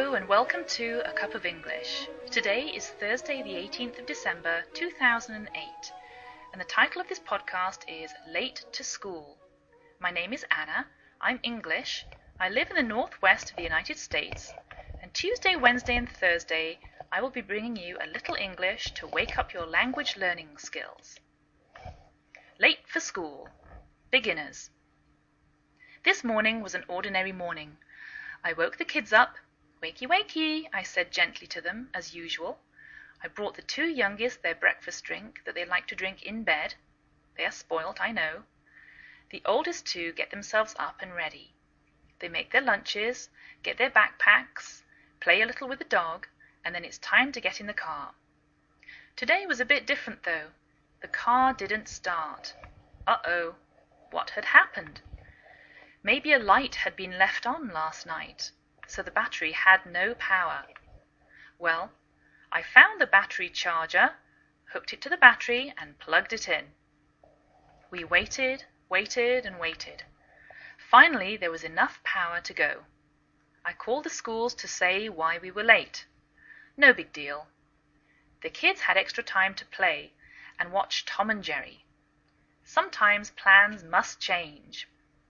Hello and welcome to A Cup of English. Today is Thursday the 18th of December 2008 and the title of this podcast is Late to School. My name is Anna, I'm English, I live in the northwest of the United States, and Tuesday, Wednesday and Thursday I will be bringing you a little English to wake up your language learning skills. Late for school. Beginners. This morning was an ordinary morning. I woke the kids up. Wakey, wakey, I said gently to them, as usual. I brought the two youngest their breakfast drink that they like to drink in bed. They are spoilt, I know. The oldest two get themselves up and ready. They make their lunches, get their backpacks, play a little with the dog, and then it's time to get in the car. Today was a bit different, though. The car didn't start. Uh-oh, what had happened? Maybe a light had been left on last night, so the battery had no power. Well, I found the battery charger, hooked it to the battery, and plugged it in. We waited and waited. Finally, there was enough power to go. I called the schools to say why we were late. No big deal. The kids had extra time to play and watch Tom and Jerry. Sometimes plans must change.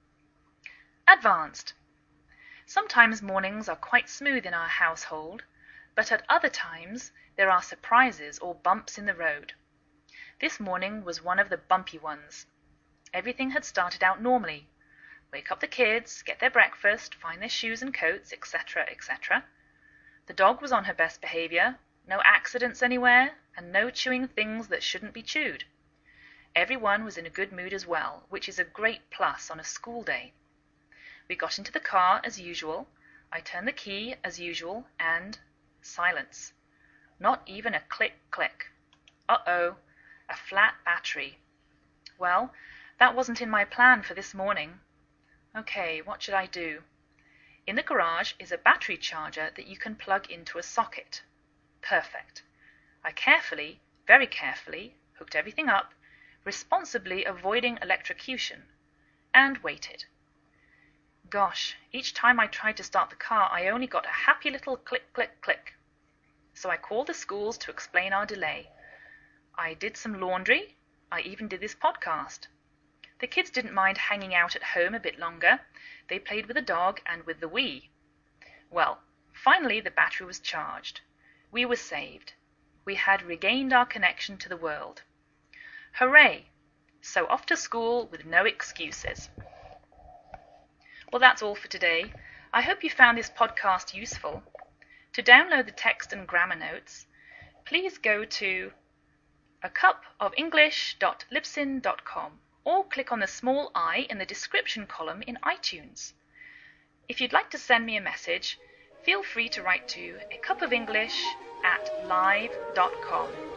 Advanced. Sometimes mornings are quite smooth in our household, but at other times there are surprises or bumps in the road. This morning was one of the bumpy ones. Everything had started out normally. Wake up the kids, get their breakfast, find their shoes and coats, etc., etc. The dog was on her best behavior, no accidents anywhere, and no chewing things that shouldn't be chewed. Everyone was in a good mood as well, which is a great plus on a school day. We got into the car as usual. I turned the key as usual and silence. Not even a click. Uh-oh, a flat battery. Well, that wasn't in my plan for this morning. Okay, what should I do? In the garage is a battery charger that you can plug into a socket. Perfect. I carefully, very carefully, hooked everything up, responsibly avoiding electrocution, and waited. Gosh, each time I tried to start the car, I only got a happy little click, click, click. So I called the schools to explain our delay. I did some laundry. I even did this podcast. The kids didn't mind hanging out at home a bit longer. They played with the dog and with the Wii. Well, finally the battery was charged. We were saved. We had regained our connection to the world. Hooray! So off to school with no excuses. Well, that's all for today. I hope you found this podcast useful. To download the text and grammar notes, please go to acupoфenglish.libsyn.com or click on the small I in the description column in iTunes. If you'd like to send me a message, feel free to write to acupoфenglish@live.com.